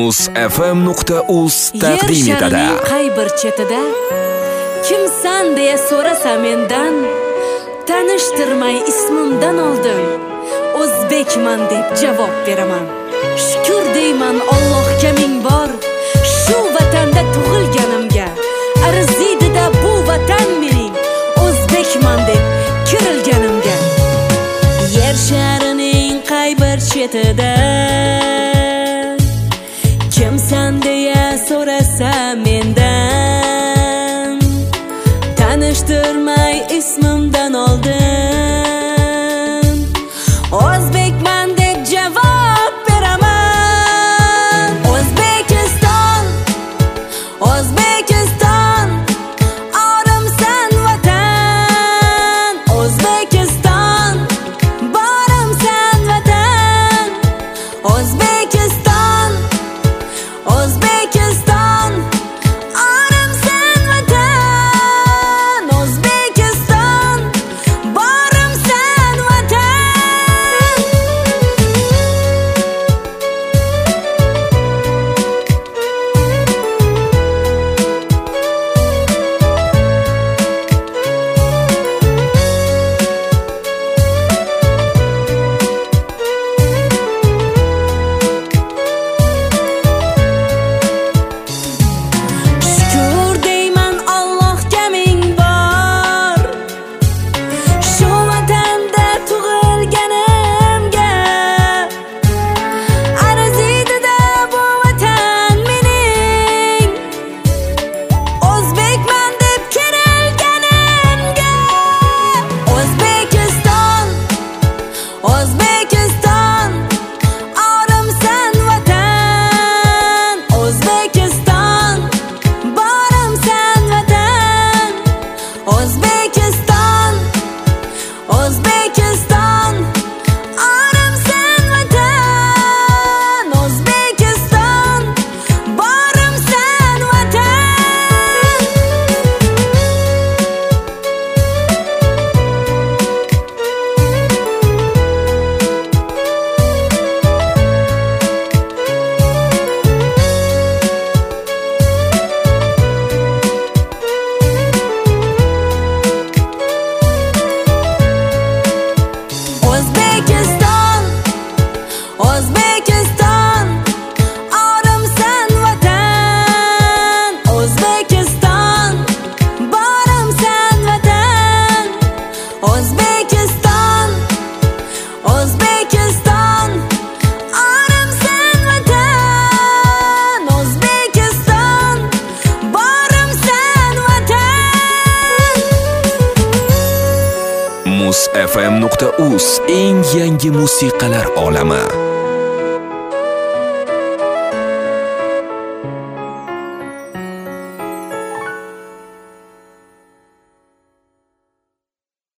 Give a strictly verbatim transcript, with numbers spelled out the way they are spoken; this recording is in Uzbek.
muz f m nuqta uz taqdim etadi. Yer sharining qay bir chetida kimsan deya so'rasa mendan, tanishtirmay ismimdan oldin o'zbekman deb javob beraman. Shukr deyman Allohga ming bor, shu vatanda tug'ilganimga. Arziydi-da bu vatan mening, o'zbekman deb kirilganimga. Yer sharining qay bir chetida kimsan deya so'rasa mendan, tanishtirmay ismimdan oldin o'zbekman deb javob beraman. O'zbekiston, O'zbekiston, orimsan vatan. O'zbekiston, borimsan vatan. O'zbekiston, O'zbekiston, orimsan vatan. O'zbekiston, borimsan vatan. Shukr deyman Allohga ming bor, shu vatanda tug'ilganimga. Arziydi-da bu vatan mening, o'zbekman deb kirilganimga. O'zbekiston, O'zbekiston, orimsan vatan. O'zbekiston, borimsan vatan. O'zbekiston, O'zbekiston, orimsan vatan. O'zbekiston, borimsan vatan. O'zbekiston, O'zbekiston, orimsan vatan. O'zbekiston, borimsan vatan. O'zbekiston, O'zbekiston, orimsan vatan. O'zbekiston, borimsan vatan. muz f m nuqta uz eng yangi musiqalar olami.